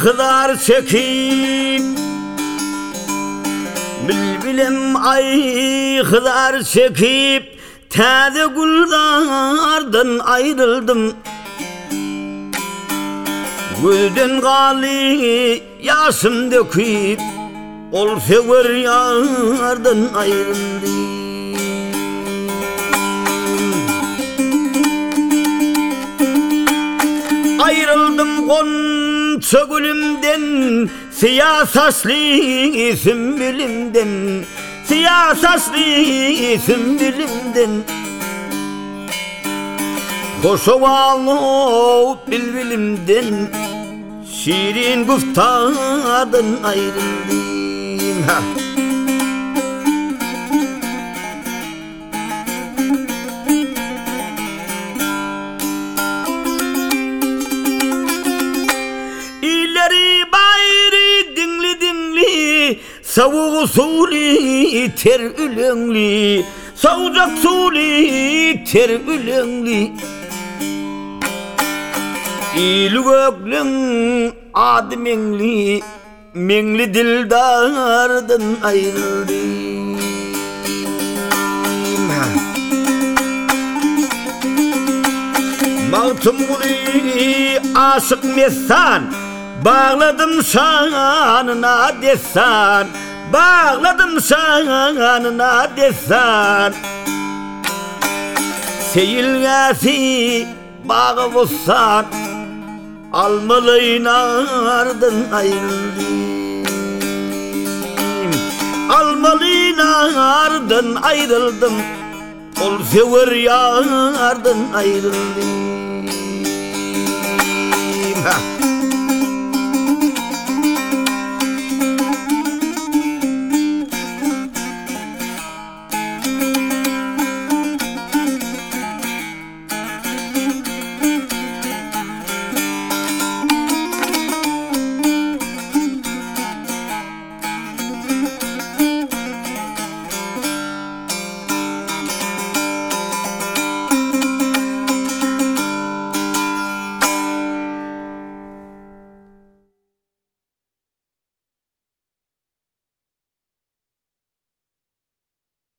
kadar çekip Bilbilim ay kadar çekip Taze güllardan ayrıldım Gülden gali yaşım döküp Ol sever yardan ayrıldım Ayrıldım gonca gülümden Siyah saçlı sümbülümden Siyah saçlı sümbülümden Hoş ovalı bilbilimden Şirin güftadan ayrıldım İleri bayri dinli dinli Savuk usulü ter ülenli Savucak usulü ter ülenli İli göklün adı mengli Mengli dildardan ayrıldım Mağtum gülü aşık mesan Bağladım şanına desan Bağladım şanına desan Seyilgesi bağı bozsan Almalı nardan ayrıldım Almalı nardan ayrıldım Ol sever yardan ayrıldım